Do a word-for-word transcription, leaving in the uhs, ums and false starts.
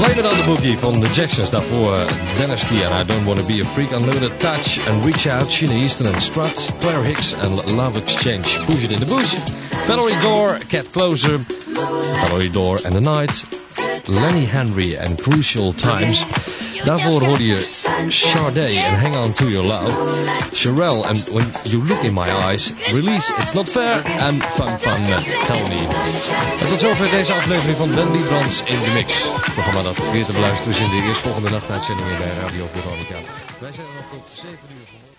Blame It on the Boogie van The Jacksons. Daarvoor Dennis T en I Don't Wanna Be a Freak. Unlimited Touch and Reach Out. Sheena Easton and Struts. Claire Hicks and Love Exchange. Push It in the Bush. Valerie Door, Cat Closer. Valerie Door and the Night. Lenny Henry and Crucial Times. Daarvoor hoorde je Sade and Hang On To Your Love. Sherelle and When You Look In My Eyes. Release It's Not Fair. En Fun Fun met Tony. En tot zover deze aflevering van Ben Liebrands in de Mix. Het programma dat weer te beluisteren is in de eerstvolgende nachtuitzendingen bij Radio Veronica. Wij zijn er nog tot zeven uur vanmorgen.